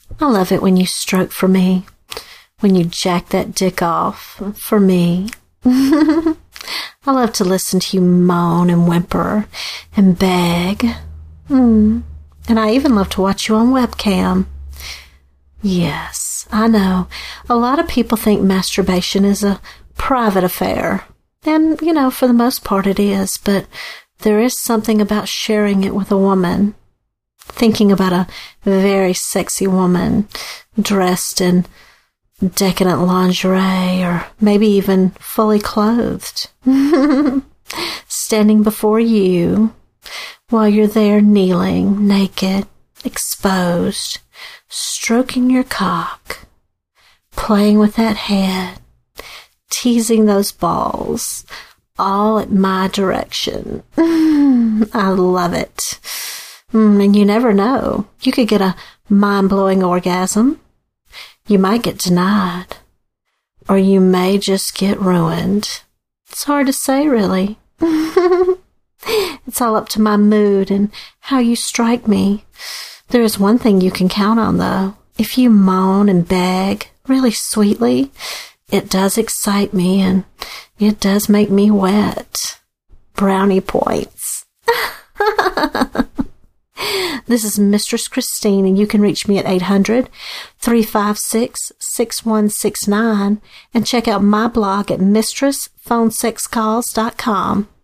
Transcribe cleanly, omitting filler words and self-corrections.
I love it when you stroke for me, when you jack that dick off for me. I love to listen to you moan and whimper and beg. And I even love to watch you on webcam. Yes, I know. A lot of people think masturbation is a private affair. And, for the most part it is. But there is something about sharing it with a woman. Thinking about a very sexy woman dressed in decadent lingerie or maybe even fully clothed. Standing before you while you're there kneeling, naked, exposed, stroking your cock, playing with that head, teasing those balls, all at my direction. I love it. And you never know. You could get a mind-blowing orgasm. You might get denied. Or you may just get ruined. It's hard to say, really. It's all up to my mood and how you strike me. There is one thing you can count on, though. If you moan and beg really sweetly, it does excite me and it does make me wet. Brownie points. This is Mistress Christine, and you can reach me at 800-356-6169 and check out my blog at mistressphonesexcalls.com.